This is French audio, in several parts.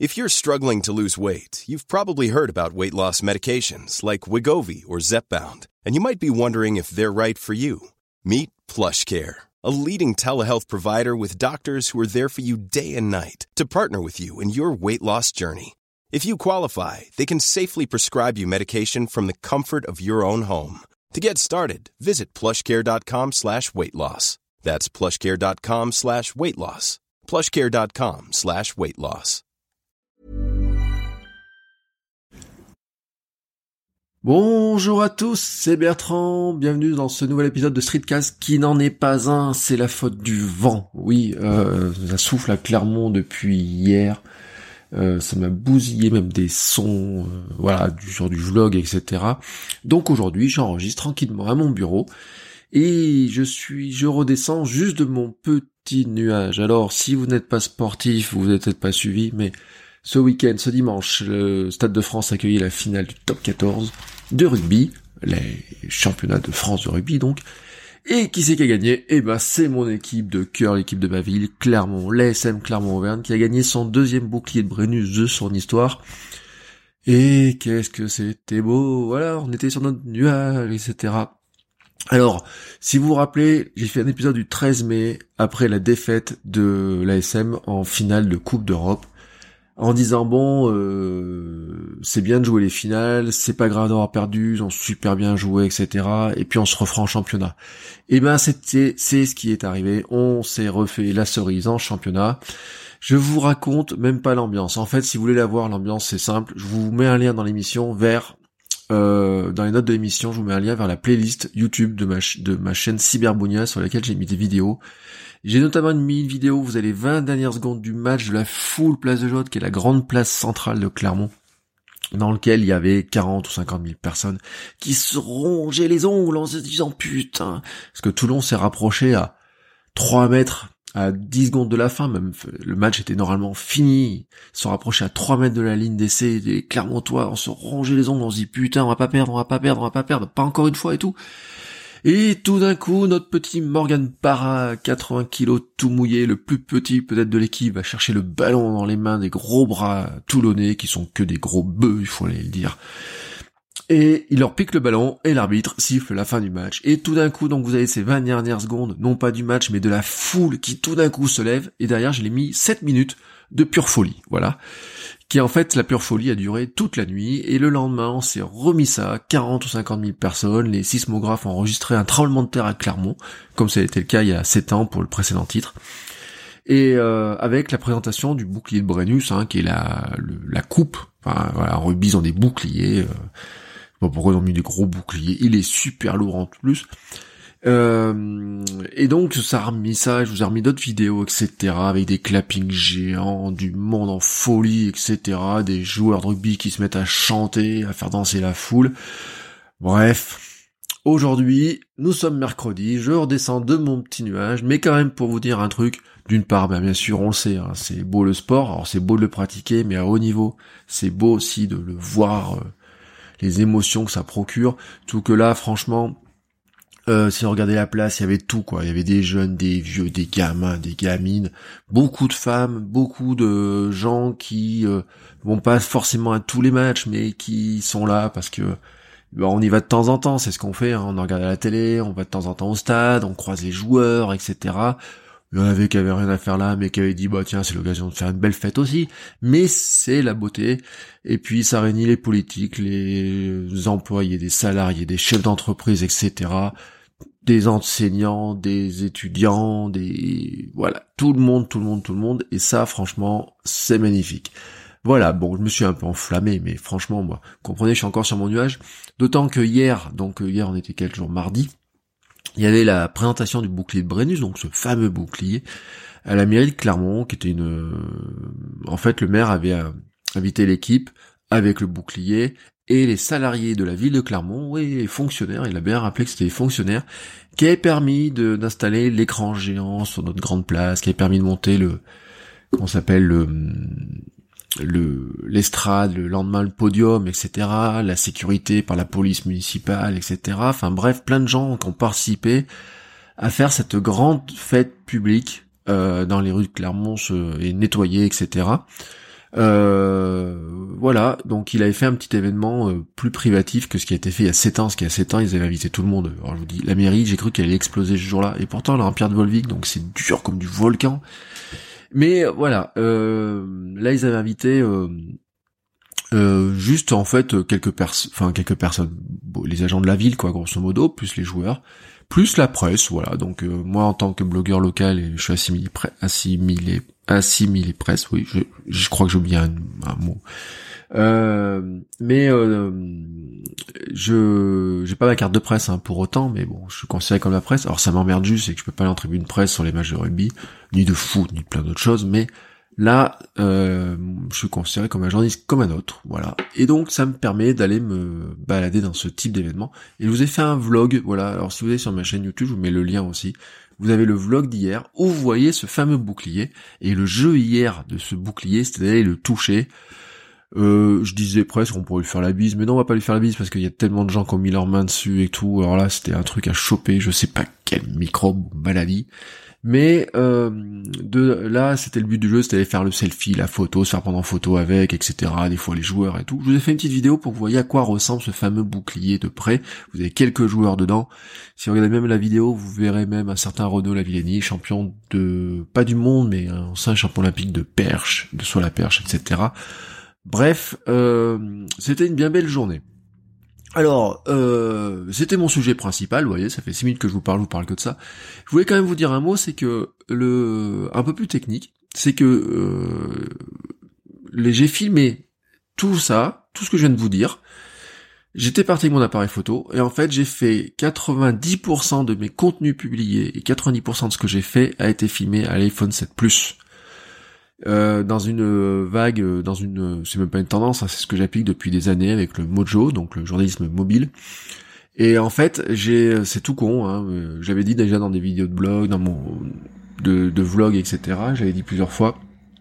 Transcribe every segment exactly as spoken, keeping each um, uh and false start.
If you're struggling to lose weight, you've probably heard about weight loss medications like Wegovy or Zepbound, and you might be wondering if they're right for you. Meet PlushCare, a leading telehealth provider with doctors who are there for you day and night to partner with you in your weight loss journey. If you qualify, they can safely prescribe you medication from the comfort of your own home. To get started, visit plushcare.com slash weight loss. That's plushcare.com slash weight loss. plushcare.com slash weight loss. Bonjour à tous, c'est Bertrand, bienvenue dans ce nouvel épisode de Streetcast qui n'en est pas un, c'est la faute du vent. Oui, euh, ça souffle à Clermont depuis hier, euh, ça m'a bousillé même des sons, euh, voilà, du genre du vlog, et cetera. Donc aujourd'hui, j'enregistre tranquillement à mon bureau et je suis, je redescends juste de mon petit nuage. Alors, si vous n'êtes pas sportif, vous n'êtes peut-être pas suivi, mais ce week-end, ce dimanche, le Stade de France accueillait la finale du top quatorze de rugby, les championnats de France de rugby donc. Et qui c'est qui a gagné? Eh ben c'est mon équipe de cœur, l'équipe de ma ville, Clermont, l'A S M Clermont-Auvergne, qui a gagné son deuxième bouclier de Brennus de son histoire. Et qu'est-ce que c'était beau, voilà, on était sur notre nuage, et cetera. Alors, si vous vous rappelez, j'ai fait un épisode du treize mai, après la défaite de l'A S M en finale de Coupe d'Europe, en disant bon, euh, c'est bien de jouer les finales, c'est pas grave d'avoir perdu, ils ont super bien joué, et cetera. Et puis on se refera en championnat. Et ben c'était, c'est ce qui est arrivé. On s'est refait la cerise en championnat. Je vous raconte même pas l'ambiance. En fait, si vous voulez la voir, l'ambiance c'est simple. Je vous mets un lien dans l'émission vers, euh, dans les notes de l'émission, je vous mets un lien vers la playlist YouTube de ma ch- de ma chaîne Cyberbounia sur laquelle j'ai mis des vidéos. J'ai notamment mis une vidéo, vous avez les vingt dernières secondes du match de la full place de Jaude, qui est la grande place centrale de Clermont, dans lequel il y avait quarante ou cinquante mille personnes qui se rongeaient les ongles en se disant putain, parce que Toulon s'est rapproché à trois mètres, à dix secondes de la fin, même le match était normalement fini, ils se sont rapprochés à trois mètres de la ligne d'essai, les Clermontois, on se rongeait les ongles, on se dit putain, on va pas perdre, on va pas perdre, on va pas perdre, pas encore une fois et tout. Et tout d'un coup, notre petit Morgan Parra, quatre-vingts kilos tout mouillé, le plus petit peut-être de l'équipe, va chercher le ballon dans les mains des gros bras toulonnais, qui sont que des gros bœufs, il faut aller le dire. Et il leur pique le ballon, et l'arbitre siffle la fin du match. Et tout d'un coup, donc vous avez ces vingt dernières secondes, non pas du match, mais de la foule qui tout d'un coup se lève, et derrière je l'ai mis sept minutes de pure folie, voilà. Qui en fait, la pure folie a duré toute la nuit, et le lendemain, on s'est remis ça, quarante ou cinquante mille personnes, les sismographes ont enregistré un tremblement de terre à Clermont, comme ça a été le cas il y a sept ans pour le précédent titre, et euh, avec la présentation du bouclier de Brennus, hein, qui est la, le, la coupe, enfin voilà, en rugby ils ont des boucliers, euh, bon, pourquoi ils ont mis des gros boucliers, il est super lourd en plus, Euh, et donc ça a remis ça, je vous ai remis d'autres vidéos, et cetera, avec des clappings géants, du monde en folie, et cetera, des joueurs de rugby qui se mettent à chanter, à faire danser la foule. Bref, aujourd'hui, nous sommes mercredi, je redescends de mon petit nuage, mais quand même pour vous dire un truc, d'une part, ben bien sûr, on le sait, hein, c'est beau le sport, alors c'est beau de le pratiquer, mais à haut niveau, c'est beau aussi de le voir, euh, les émotions que ça procure, tout que là, franchement, Euh, si on regardait la place, il y avait tout quoi, il y avait des jeunes, des vieux, des gamins, des gamines, beaucoup de femmes, beaucoup de gens qui euh, vont pas forcément à tous les matchs, mais qui sont là parce que ben, on y va de temps en temps, c'est ce qu'on fait, hein, on en regarde à la télé, on va de temps en temps au stade, on croise les joueurs, et cetera. Il y en avait qui avaient rien à faire là, mais qui avaient dit bah tiens c'est l'occasion de faire une belle fête aussi, mais c'est la beauté. Et puis ça réunit les politiques, les employés, des salariés, des chefs d'entreprise, et cetera, des enseignants, des étudiants, des voilà, tout le monde, tout le monde, tout le monde, et ça franchement c'est magnifique. Voilà, bon, je me suis un peu enflammé, mais franchement, moi, comprenez, je suis encore sur mon nuage, d'autant que hier, donc hier on était quel jour, mardi, il y avait la présentation du bouclier de Brennus, donc ce fameux bouclier, à la mairie de Clermont, qui était une... En fait, le maire avait invité l'équipe avec le bouclier, et les salariés de la ville de Clermont, oui, les fonctionnaires, il a bien rappelé que c'était les fonctionnaires, qui avaient permis de, d'installer l'écran géant sur notre grande place, qui avaient permis de monter le... Comment ça s'appelle le... le l'estrade, le lendemain le podium, et cetera, la sécurité par la police municipale, et cetera. Enfin bref, plein de gens qui ont participé à faire cette grande fête publique euh, dans les rues de Clermont, et nettoyer, et cetera. Euh, voilà, donc il avait fait un petit événement euh, plus privatif que ce qui a été fait il y a sept ans, parce qu'il y a sept ans, ils avaient invité tout le monde. Alors je vous dis, la mairie, j'ai cru qu'elle allait exploser ce jour-là, et pourtant elle a un Pierre de Volvic, donc c'est dur comme du volcan. Mais voilà, euh, là ils avaient invité euh, euh, juste en fait quelques personnes, enfin quelques personnes, bon, les agents de la ville, quoi, grosso modo, plus les joueurs, plus la presse, voilà. Donc euh, moi en tant que blogueur local, et je suis assimilé, pre- assimilé, assimilé presse, oui, je, je crois que j'ai oublié un, un mot. Euh, mais euh, je j'ai pas ma carte de presse hein, pour autant, mais bon, je suis considéré comme la presse. Alors ça m'emmerde juste, c'est que je peux pas aller en tribune presse sur les matchs de rugby, ni de foot, ni de plein d'autres choses, mais là, euh, je suis considéré comme un journaliste comme un autre, voilà. Et donc ça me permet d'aller me balader dans ce type d'événement. Et je vous ai fait un vlog, voilà. Alors si vous allez sur ma chaîne YouTube, je vous mets le lien aussi. Vous avez le vlog d'hier où vous voyez ce fameux bouclier. Et le jeu hier de ce bouclier, c'était d'aller le toucher. Euh, je disais presque qu'on pourrait lui faire la bise, mais non, on va pas lui faire la bise parce qu'il y a tellement de gens qui ont mis leurs mains dessus et tout. Alors là, c'était un truc à choper, je sais pas quel microbe ou maladie. Mais euh, de là, c'était le but du jeu, c'était d'aller faire le selfie, la photo, se faire prendre en photo avec, et cetera. Des fois les joueurs et tout. Je vous ai fait une petite vidéo pour que vous voyez à quoi ressemble ce fameux bouclier de près. Vous avez quelques joueurs dedans. Si vous regardez même la vidéo, vous verrez même un certain Renaud Lavillenie, champion de, pas du monde, mais un ancien champion olympique de perche, de saut à la perche, et cetera. Bref, euh, c'était une bien belle journée. Alors, euh, c'était mon sujet principal, vous voyez, ça fait six minutes que je vous parle, je vous parle que de ça. Je voulais quand même vous dire un mot, c'est que le, un peu plus technique, c'est que euh, les, j'ai filmé tout ça, tout ce que je viens de vous dire. J'étais parti avec mon appareil photo, et en fait, j'ai fait quatre-vingt-dix pour cent de mes contenus publiés, et quatre-vingt-dix pour cent de ce que j'ai fait a été filmé à l'iPhone sept Plus. Euh, dans une vague, dans une, c'est même pas une tendance, hein, c'est ce que j'applique depuis des années avec le Mojo, donc le journalisme mobile. Et en fait, j'ai, c'est tout con, hein, j'avais dit déjà dans des vidéos de blog, dans mon, de, de vlog, et cetera. J'avais dit plusieurs fois,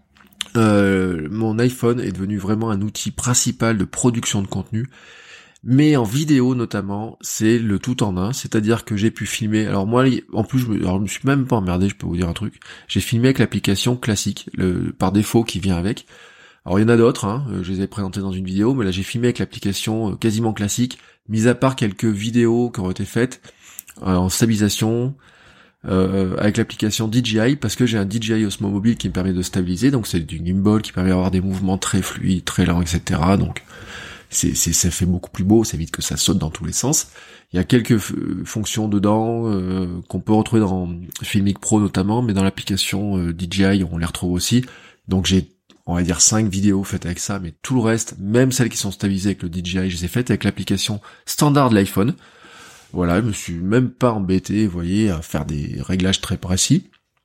euh, mon iPhone est devenu vraiment un outil principal de production de contenu. Mais en vidéo notamment, c'est le tout en un, c'est-à-dire que j'ai pu filmer, alors moi, en plus, je me, alors je me suis même pas emmerdé, je peux vous dire un truc, j'ai filmé avec l'application classique, le, par défaut qui vient avec. Alors il y en a d'autres, hein, je les ai présentés dans une vidéo, mais là j'ai filmé avec l'application quasiment classique, mis à part quelques vidéos qui ont été faites euh, en stabilisation, euh, avec l'application D J I, parce que j'ai un D J I Osmo Mobile qui me permet de stabiliser, donc c'est du gimbal qui permet d'avoir des mouvements très fluides, très lents, et cetera. Donc C'est, c'est, ça fait beaucoup plus beau, ça évite que ça saute dans tous les sens. Il y a quelques f- fonctions dedans euh, qu'on peut retrouver dans Filmic Pro notamment, mais dans l'application euh, D J I, on les retrouve aussi. Donc j'ai, on va dire, cinq vidéos faites avec ça, mais tout le reste, même celles qui sont stabilisées avec le D J I, je les ai faites avec l'application standard de l'iPhone. Voilà, je me suis même pas embêté, vous voyez, à faire des réglages très précis.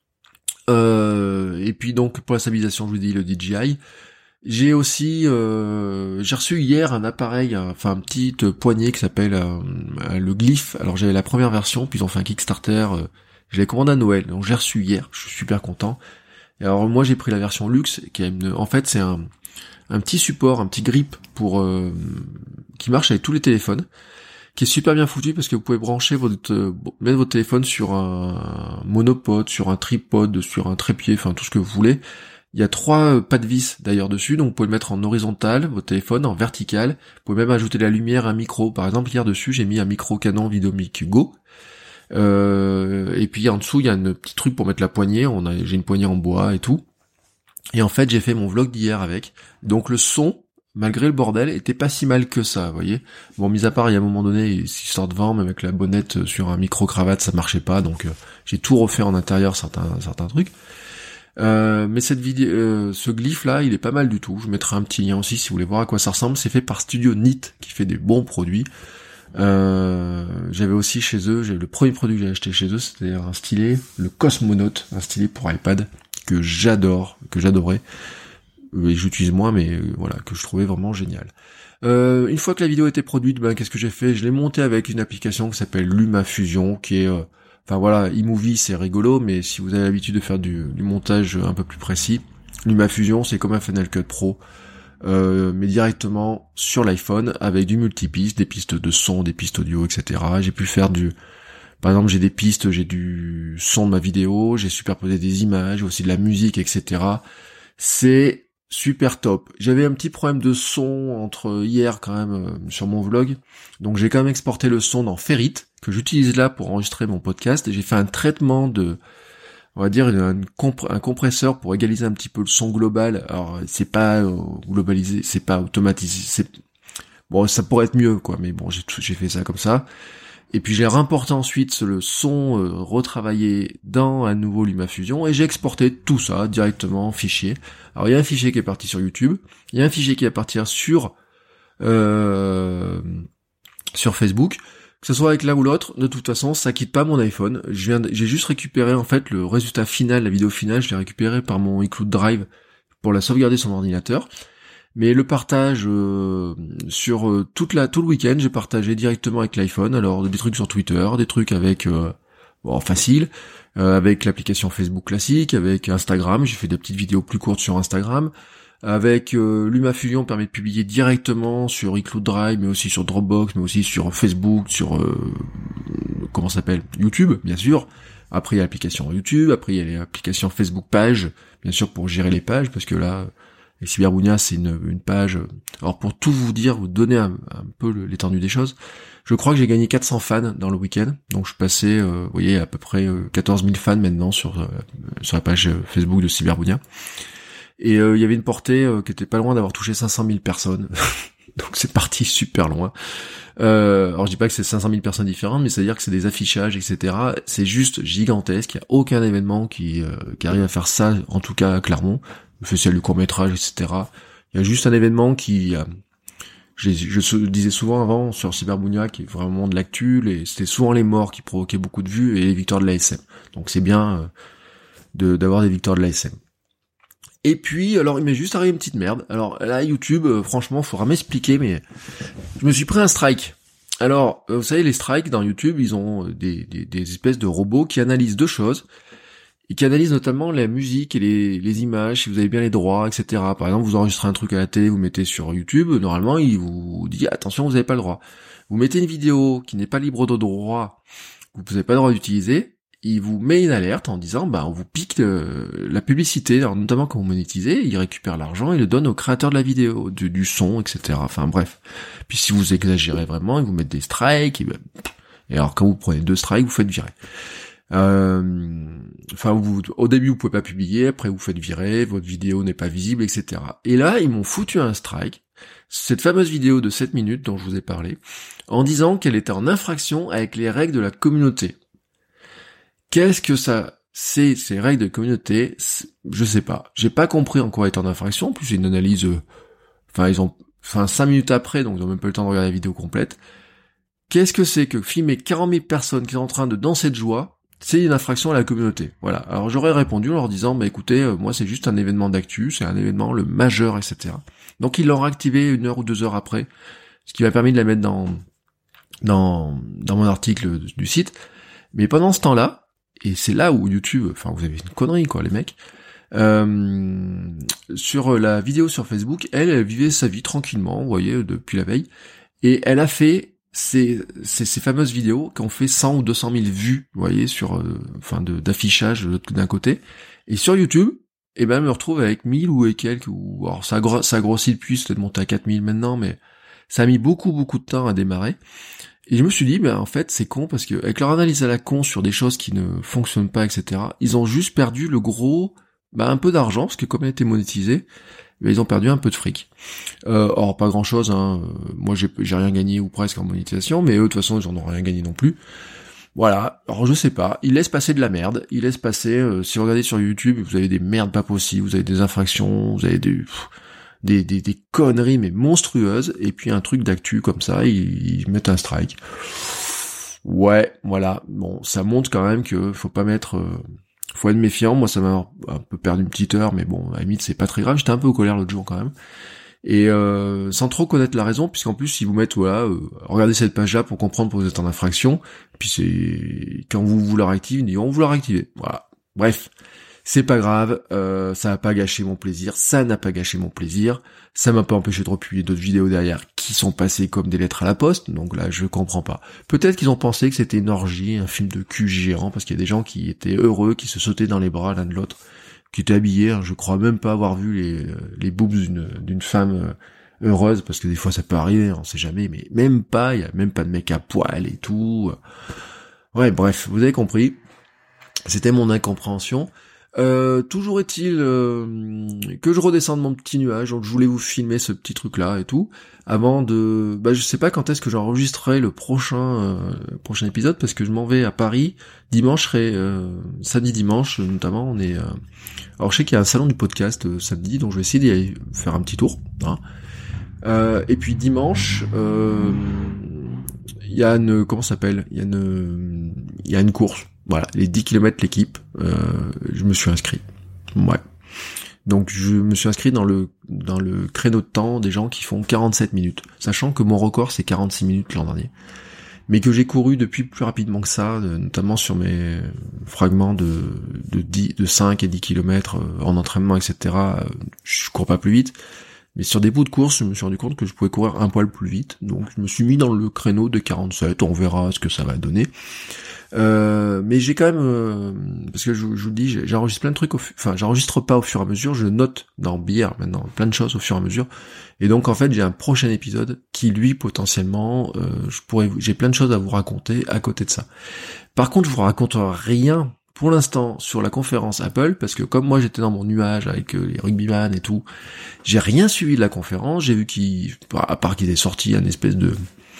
Euh, et puis donc, pour la stabilisation, je vous dis le D J I. J'ai aussi, euh, j'ai reçu hier un appareil, enfin un petit poignet qui s'appelle euh, le Glyph. Alors j'avais la première version, puis ils ont fait un Kickstarter. Euh, je l'ai commandé à Noël, donc j'ai reçu hier. Je suis super content. Et alors moi j'ai pris la version luxe, qui a une, en fait c'est un, un petit support, un petit grip pour euh, qui marche avec tous les téléphones, qui est super bien foutu parce que vous pouvez brancher votre, mettre votre téléphone sur un monopode, sur un tripode, sur un trépied, enfin tout ce que vous voulez. Il y a trois pas de vis d'ailleurs dessus, donc vous pouvez le mettre en horizontal, votre téléphone, en vertical. Vous pouvez même ajouter de la lumière, un micro. Par exemple, hier dessus, j'ai mis un micro Canon Videomic Go. Euh, et puis en dessous, il y a un petit truc pour mettre la poignée. On a, j'ai une poignée en bois et tout. Et en fait, j'ai fait mon vlog d'hier avec. Donc le son, malgré le bordel, était pas si mal que ça, vous voyez. Bon, mis à part, il y a un moment donné, il sort de vent, même avec la bonnette sur un micro-cravate, ça marchait pas. Donc euh, j'ai tout refait en intérieur, certains, certains trucs. Euh, mais cette vidéo, euh, ce glyphe là, il est pas mal du tout. Je mettrai un petit lien aussi si vous voulez voir à quoi ça ressemble. C'est fait par Studio Nit, qui fait des bons produits. Euh, j'avais aussi chez eux, j'ai le premier produit que j'ai acheté chez eux, c'était un stylet, le Cosmonaut, un stylet pour iPad que j'adore, que j'adorais. Et j'utilise moins, mais euh, voilà, que je trouvais vraiment génial. Euh, une fois que la vidéo était produite, ben qu'est-ce que j'ai fait ? Je l'ai monté avec une application qui s'appelle LumaFusion, qui est euh, Enfin voilà, iMovie c'est rigolo, mais si vous avez l'habitude de faire du, du montage un peu plus précis, LumaFusion c'est comme un Final Cut Pro, euh, mais directement sur l'iPhone avec du multipiste, des pistes de son, des pistes audio, et cetera. J'ai pu faire du, par exemple j'ai des pistes, j'ai du son de ma vidéo, j'ai superposé des images, aussi de la musique, et cetera. C'est super top. J'avais un petit problème de son entre hier quand même euh, sur mon vlog, donc j'ai quand même exporté le son dans Ferrite, que j'utilise là pour enregistrer mon podcast, et j'ai fait un traitement de, on va dire, un, comp- un compresseur pour égaliser un petit peu le son global. Alors c'est pas euh, globalisé, c'est pas automatisé, c'est bon, ça pourrait être mieux quoi, mais bon, j'ai j'ai fait ça comme ça. Et puis j'ai remporté ensuite le son euh, retravaillé dans un nouveau LumaFusion, et j'ai exporté tout ça directement en fichier. Alors il y a un fichier qui est parti sur YouTube, il y a un fichier qui est parti sur euh, sur Facebook. Que ce soit avec l'un ou l'autre, de toute façon, ça quitte pas mon iPhone. Je viens, de, j'ai juste récupéré en fait le résultat final, la vidéo finale, je l'ai récupéré par mon iCloud Drive pour la sauvegarder sur mon ordinateur. Mais le partage euh, sur euh, toute la tout le week-end, j'ai partagé directement avec l'iPhone. Alors des trucs sur Twitter, des trucs avec euh, bon facile, euh, avec l'application Facebook classique, avec Instagram. J'ai fait des petites vidéos plus courtes sur Instagram. Avec euh, LumaFusion permet de publier directement sur iCloud Drive, mais aussi sur Dropbox, mais aussi sur Facebook, sur euh, comment ça s'appelle, YouTube, bien sûr. Après il y a l'application YouTube, après il y a l'application Facebook Page, bien sûr pour gérer les pages, parce que là. Et Cyberbounia, c'est une, une page. Alors pour tout vous dire, vous donner un, un peu l'étendue des choses, je crois que j'ai gagné quatre cents fans dans le week-end. Donc je suis passé, euh, vous voyez, à peu près euh, quatorze mille fans maintenant sur euh, sur la page Facebook de Cyberbounia. Et euh, il y avait une portée euh, qui était pas loin d'avoir touché cinq cent mille personnes. Donc c'est parti super loin. Euh, alors je dis pas que c'est cinq cent mille personnes différentes, mais c'est-à-dire que c'est des affichages, et cetera. C'est juste gigantesque. Il y a aucun événement qui euh, qui arrive à faire ça, en tout cas à Clermont. Le festival du court-métrage, et cetera. Il y a juste un événement qui... Euh, je, je disais souvent avant sur Cyberbounia, qui est vraiment de l'actu, et c'était souvent les morts qui provoquaient beaucoup de vues, et les victoires de l'A S M. Donc c'est bien euh, de, d'avoir des victoires de l'A S M. Et puis, alors il m'est juste arrivé une petite merde. Alors là, YouTube, euh, franchement, faudra m'expliquer, mais je me suis pris un strike. Alors, euh, vous savez, les strikes dans YouTube, ils ont des, des, des espèces de robots qui analysent deux choses. Il canalise notamment la musique et les, les images, si vous avez bien les droits, et cetera. Par exemple, vous enregistrez un truc à la télé, vous mettez sur YouTube, normalement, il vous dit, attention, vous n'avez pas le droit. Vous mettez une vidéo qui n'est pas libre de droit, que vous n'avez pas le droit d'utiliser, il vous met une alerte en disant, bah, on vous pique euh, la publicité, alors, notamment quand vous monétisez, il récupère l'argent et le donne au créateur de la vidéo, du, du son, et cetera. Enfin, bref. Puis si vous exagérez vraiment, ils vous mettent des strikes, et, ben, et alors quand vous prenez deux strikes, vous faites virer. Euh, enfin, vous, au début vous pouvez pas publier, après vous faites virer, votre vidéo n'est pas visible, et cetera. Et là, ils m'ont foutu un strike, cette fameuse vidéo de sept minutes dont je vous ai parlé, en disant qu'elle était en infraction avec les règles de la communauté. Qu'est-ce que ça, c'est ces règles de communauté? Je sais pas. J'ai pas compris en quoi elle est en infraction. En plus, c'est une analyse, euh, enfin, ils ont, enfin, cinq minutes après, donc ils ont même pas eu le temps de regarder la vidéo complète. Qu'est-ce que c'est que filmer quarante mille personnes qui sont en train de danser de joie? C'est une infraction à la communauté. Voilà. Alors j'aurais répondu en leur disant, bah écoutez, euh, moi c'est juste un événement d'actu, c'est un événement le majeur, et cetera. Donc ils l'ont activé une heure ou deux heures après, ce qui m'a permis de la mettre dans dans dans mon article du site. Mais pendant ce temps-là, et c'est là où YouTube, enfin vous avez une connerie quoi les mecs, euh, sur la vidéo sur Facebook, elle, elle vivait sa vie tranquillement, vous voyez, depuis la veille, et elle a fait C'est, c'est ces fameuses vidéos qui ont fait cent ou deux cent mille vues, vous voyez, sur, euh, enfin, de, d'affichage d'un côté. Et sur YouTube, eh ben, elle me retrouve avec mille ou et quelques, ou, alors, ça, gro- ça grossit depuis, c'est peut-être monté à quatre mille maintenant, mais ça a mis beaucoup, beaucoup de temps à démarrer. Et je me suis dit, ben, en fait, c'est con, parce que, avec leur analyse à la con sur des choses qui ne fonctionnent pas, et cetera, ils ont juste perdu le gros, ben, un peu d'argent, parce que comme elle était monétisée, mais ils ont perdu un peu de fric. Euh, or pas grand chose, hein. Moi j'ai, j'ai rien gagné ou presque en monétisation, mais eux de toute façon ils en ont rien gagné non plus. Voilà, alors je sais pas, ils laissent passer de la merde, ils laissent passer, euh, si vous regardez sur YouTube, vous avez des merdes pas possibles, vous avez des infractions, vous avez des, pff, des, des, des conneries mais monstrueuses, et puis un truc d'actu comme ça, ils, ils mettent un strike. Ouais, voilà, bon, ça montre quand même que faut pas mettre... Euh, faut être méfiant, moi ça m'a un peu perdu une petite heure, mais bon, à la limite c'est pas très grave, j'étais un peu au colère l'autre jour quand même. Et euh, sans trop connaître la raison, puisqu'en plus ils vous mettent, voilà, euh, regardez cette page-là pour comprendre que vous êtes en infraction, puis c'est quand vous vous la réactivez, ils disent on vous la réactiver. Voilà. Bref. C'est pas grave, euh, ça a pas gâché mon plaisir, ça n'a pas gâché mon plaisir, ça m'a pas empêché de republier d'autres vidéos derrière qui sont passées comme des lettres à la poste, donc là je comprends pas. Peut-être qu'ils ont pensé que c'était une orgie, un film de cul géant, parce qu'il y a des gens qui étaient heureux, qui se sautaient dans les bras l'un de l'autre, qui étaient habillés, je crois même pas avoir vu les, les boobs d'une, d'une femme heureuse, parce que des fois ça peut arriver, on sait jamais, mais même pas, il y a même pas de mec à poil et tout. Ouais, bref, vous avez compris, c'était mon incompréhension. Euh, toujours est-il euh, que je redescende mon petit nuage, donc je voulais vous filmer ce petit truc-là et tout, avant de... Bah je sais pas quand est-ce que j'enregistrerai le prochain euh, prochain épisode, parce que je m'en vais à Paris, dimanche, je serai, euh, samedi dimanche notamment, on est... Euh... Alors je sais qu'il y a un salon du podcast euh, samedi, donc je vais essayer d'y aller faire un petit tour, hein. Euh, et puis dimanche, euh, il y a une... Comment ça s'appelle ? Il y a une... Il y a une course. Voilà, les dix kilomètres l'équipe, euh, je me suis inscrit. Ouais. Donc je me suis inscrit dans le dans le créneau de temps des gens qui font quarante-sept minutes, sachant que mon record c'est quarante-six minutes l'an dernier. Mais que j'ai couru depuis plus rapidement que ça, notamment sur mes fragments de de dix, de cinq et dix kilomètres en entraînement, et cetera. Je cours pas plus vite. Mais sur des bouts de course, je me suis rendu compte que je pouvais courir un poil plus vite. Donc je me suis mis dans le créneau de quarante-sept, on verra ce que ça va donner. Euh, mais j'ai quand même, euh, parce que je, je vous dis, j'enregistre plein de trucs, au fu- enfin j'enregistre pas au fur et à mesure, je note dans Bière maintenant plein de choses au fur et à mesure, et donc en fait j'ai un prochain épisode qui lui potentiellement, euh, je pourrais, j'ai plein de choses à vous raconter à côté de ça. Par contre je vous raconte rien pour l'instant sur la conférence Apple, parce que comme moi j'étais dans mon nuage avec euh, les rugbyman et tout, j'ai rien suivi de la conférence, j'ai vu qu'il, à part qu'il est sorti un espèce de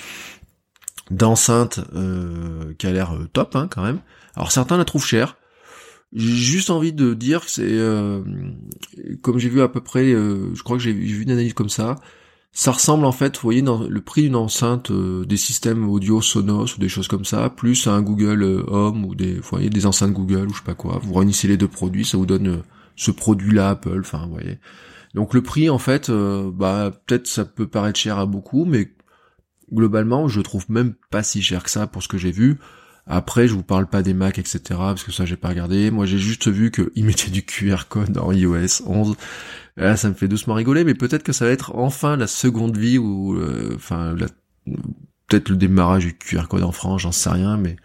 d'enceinte euh, qui a l'air euh, top hein, quand même. Alors certains la trouvent chère. J'ai juste envie de dire que c'est euh, comme j'ai vu à peu près, euh, je crois que j'ai vu une analyse comme ça. Ça ressemble en fait, vous voyez, dans le prix d'une enceinte, euh, des systèmes audio Sonos ou des choses comme ça, plus un Google euh, Home ou des, vous voyez, des enceintes Google ou je sais pas quoi. Vous réunissez les deux produits, ça vous donne euh, ce produit-là Apple. Enfin, vous voyez. Donc le prix en fait, euh, bah peut-être ça peut paraître cher à beaucoup, mais globalement, je trouve même pas si cher que ça pour ce que j'ai vu. Après, je vous parle pas des Mac, et cetera, parce que ça, j'ai pas regardé. Moi, j'ai juste vu qu'ils mettaient du Q R code dans i O S onze. Là, ça me fait doucement rigoler, mais peut-être que ça va être enfin la seconde vie, ou, euh, enfin, la, peut-être le démarrage du Q R code en France, j'en sais rien, mais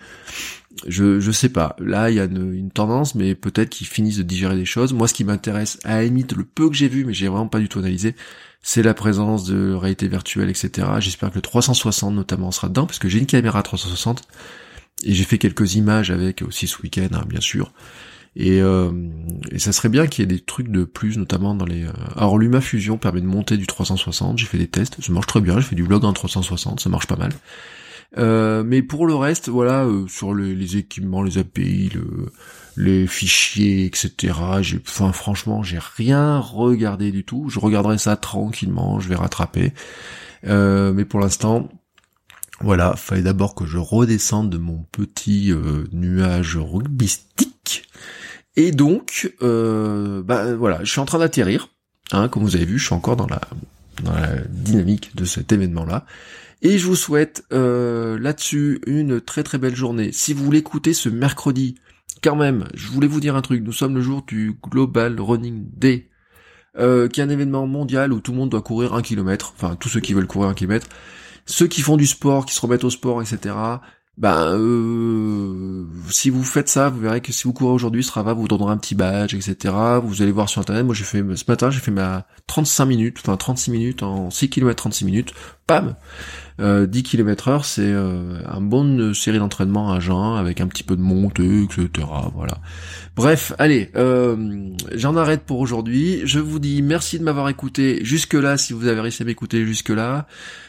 je je sais pas. Là, il y a une, une tendance, mais peut-être qu'ils finissent de digérer des choses. Moi, ce qui m'intéresse, à la limite, le peu que j'ai vu, mais j'ai vraiment pas du tout analysé, c'est la présence de réalité virtuelle, et cetera. J'espère que le trois cent soixante notamment sera dedans, parce que j'ai une caméra trois cent soixante, et j'ai fait quelques images avec aussi ce week-end, hein, bien sûr. Et, euh, et ça serait bien qu'il y ait des trucs de plus, notamment dans les... Euh... Alors LumaFusion permet de monter du trois cent soixante, j'ai fait des tests, ça marche très bien, j'ai fait du vlog en trois cent soixante, ça marche pas mal. Euh, mais pour le reste, voilà, euh, sur les, les équipements, les A P I, le... les fichiers, et cetera. J'ai, enfin, franchement, j'ai rien regardé du tout. Je regarderai ça tranquillement, je vais rattraper. Euh, mais pour l'instant, voilà, fallait d'abord que je redescende de mon petit euh, nuage rugbystique. Et donc, euh, bah voilà, je suis en train d'atterrir. Hein, comme vous avez vu, je suis encore dans la dans la dynamique de cet événement-là. Et je vous souhaite euh, là-dessus une très très belle journée. Si vous l'écoutez ce mercredi, quand même, je voulais vous dire un truc, nous sommes le jour du Global Running Day, euh, qui est un événement mondial où tout le monde doit courir un kilomètre, enfin tous ceux qui veulent courir un kilomètre, ceux qui font du sport, qui se remettent au sport, et cetera, ben, euh, si vous faites ça, vous verrez que si vous courez aujourd'hui, Strava vous donnera un petit badge, et cetera. Vous allez voir sur internet, moi j'ai fait, ce matin, j'ai fait ma trente-cinq minutes, enfin trente-six minutes, en six kilomètres, trente-six minutes, pam! Euh, dix kilomètres heure, c'est euh, une bonne série d'entraînement à jeun, avec un petit peu de montée, et cetera. Voilà. Bref, allez, euh, j'en arrête pour aujourd'hui. Je vous dis merci de m'avoir écouté jusque-là, si vous avez réussi à m'écouter jusque-là.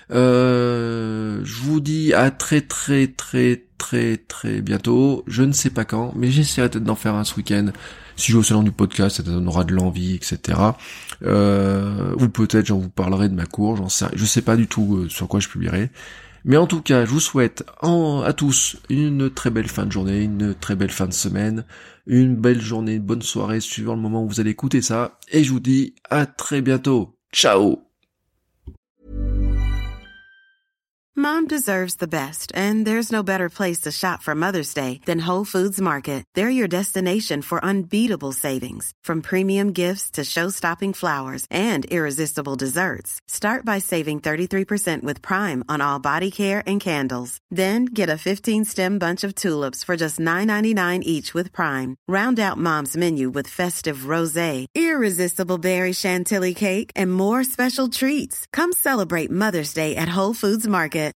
Euh, je vous dis à très très très très très bientôt. Je ne sais pas quand, mais j'essaierai peut-être d'en faire un ce week-end. Si je vais au salon du podcast, ça donnera de l'envie, et cetera. Euh, ou peut-être j'en vous parlerai de ma cour, j'en sais, je sais pas du tout euh, sur quoi je publierai. Mais en tout cas, je vous souhaite en, à tous une très belle fin de journée, une très belle fin de semaine, une belle journée, une bonne soirée, suivant le moment où vous allez écouter ça. Et je vous dis à très bientôt. Ciao! Mom deserves the best, and there's no better place to shop for Mother's Day than Whole Foods Market. They're your destination for unbeatable savings, from premium gifts to show-stopping flowers and irresistible desserts. Start by saving thirty-three percent with Prime on all body care and candles. Then get a fifteen-stem bunch of tulips for just nine ninety-nine each with Prime. Round out Mom's menu with festive rosé, irresistible berry chantilly cake, and more special treats. Come celebrate Mother's Day at Whole Foods Market.